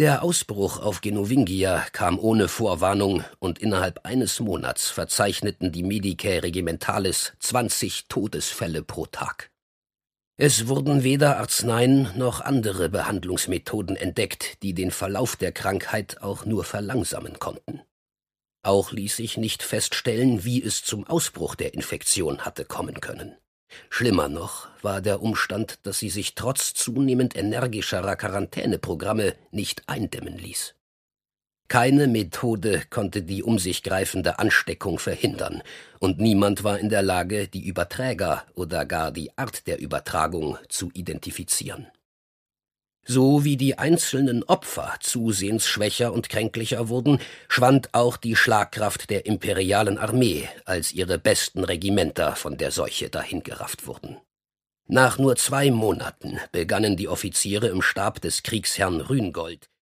Der Ausbruch auf Genovingia kam ohne Vorwarnung und innerhalb eines Monats verzeichneten die Medicae Regimentalis 20 Todesfälle pro Tag. Es wurden weder Arzneien noch andere Behandlungsmethoden entdeckt, die den Verlauf der Krankheit auch nur verlangsamen konnten. Auch ließ sich nicht feststellen, wie es zum Ausbruch der Infektion hatte kommen können. Schlimmer noch war der Umstand, dass sie sich trotz zunehmend energischerer Quarantäneprogramme nicht eindämmen ließ. Keine Methode konnte die um sich greifende Ansteckung verhindern, und niemand war in der Lage, die Überträger oder gar die Art der Übertragung zu identifizieren. So wie die einzelnen Opfer zusehends schwächer und kränklicher wurden, schwand auch die Schlagkraft der imperialen Armee, als ihre besten Regimenter von der Seuche dahingerafft wurden. Nach nur 2 Monaten begannen die Offiziere im Stab des Kriegsherrn Rühngold